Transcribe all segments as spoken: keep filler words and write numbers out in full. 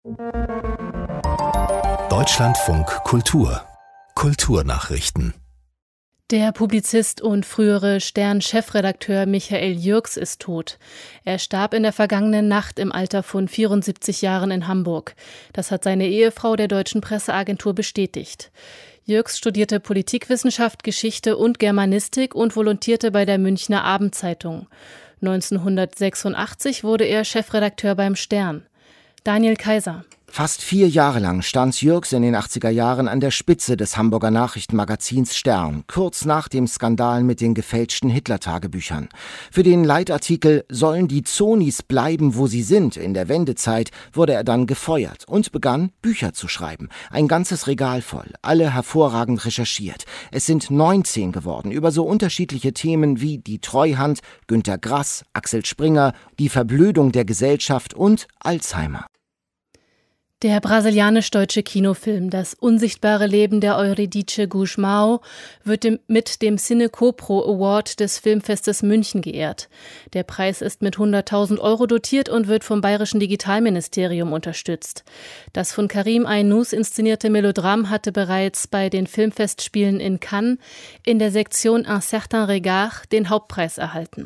Deutschlandfunk Kultur Kulturnachrichten. Der Publizist und frühere Stern-Chefredakteur Michael Jürgs ist tot. Er starb in der vergangenen Nacht im Alter von vierundsiebzig Jahren in Hamburg. Das hat seine Ehefrau der Deutschen Presseagentur bestätigt. Jürgs studierte Politikwissenschaft, Geschichte und Germanistik und volontierte bei der Münchner Abendzeitung. neunzehnhundertsechsundachtzig wurde er Chefredakteur beim Stern. Daniel Kaiser. Fast vier Jahre lang stand Jürgs in den achtziger Jahren an der Spitze des Hamburger Nachrichtenmagazins Stern, kurz nach dem Skandal mit den gefälschten Hitler-Tagebüchern. Für den Leitartikel »Sollen die Zonis bleiben, wo sie sind« in der Wendezeit wurde er dann gefeuert und begann, Bücher zu schreiben. Ein ganzes Regal voll, alle hervorragend recherchiert. Es sind neunzehn geworden, über so unterschiedliche Themen wie die Treuhand, Günter Grass, Axel Springer, die Verblödung der Gesellschaft und Alzheimer. Der brasilianisch-deutsche Kinofilm Das unsichtbare Leben der Eurídice Gusmão wird dem, mit dem Cine-Copro Award des Filmfestes München geehrt. Der Preis ist mit hunderttausend Euro dotiert und wird vom Bayerischen Digitalministerium unterstützt. Das von Karim Aynous inszenierte Melodram hatte bereits bei den Filmfestspielen in Cannes in der Sektion Un certain regard den Hauptpreis erhalten.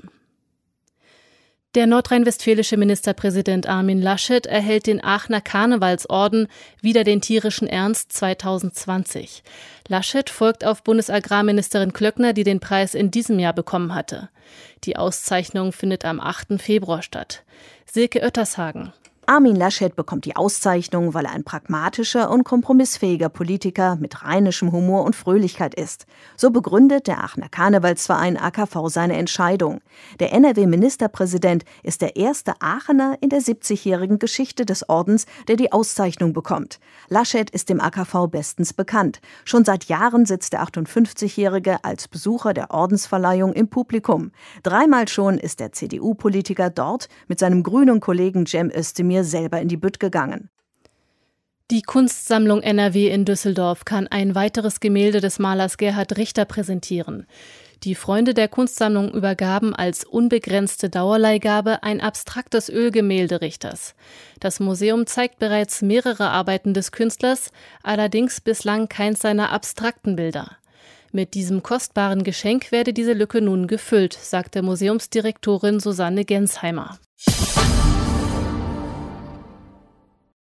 Der nordrhein-westfälische Ministerpräsident Armin Laschet erhält den Aachener Karnevalsorden Wider den tierischen Ernst zweitausendzwanzig. Laschet folgt auf Bundesagrarministerin Klöckner, die den Preis in diesem Jahr bekommen hatte. Die Auszeichnung findet am achten Februar statt. Silke Oettershagen. Armin Laschet bekommt die Auszeichnung, weil er ein pragmatischer und kompromissfähiger Politiker mit rheinischem Humor und Fröhlichkeit ist. So begründet der Aachener Karnevalsverein A K V seine Entscheidung. Der N R W-Ministerpräsident ist der erste Aachener in der siebzigjährigen Geschichte des Ordens, der die Auszeichnung bekommt. Laschet ist dem A K V bestens bekannt. Schon seit Jahren sitzt der achtundfünfzigjährige als Besucher der Ordensverleihung im Publikum. Dreimal schon ist der C D U-Politiker dort mit seinem grünen Kollegen Cem Özdemir selber in die Bütt gegangen. Die Kunstsammlung N R W in Düsseldorf kann ein weiteres Gemälde des Malers Gerhard Richter präsentieren. Die Freunde der Kunstsammlung übergaben als unbegrenzte Dauerleihgabe ein abstraktes Ölgemälde Richters. Das Museum zeigt bereits mehrere Arbeiten des Künstlers, allerdings bislang keins seiner abstrakten Bilder. Mit diesem kostbaren Geschenk werde diese Lücke nun gefüllt, sagte Museumsdirektorin Susanne Gensheimer.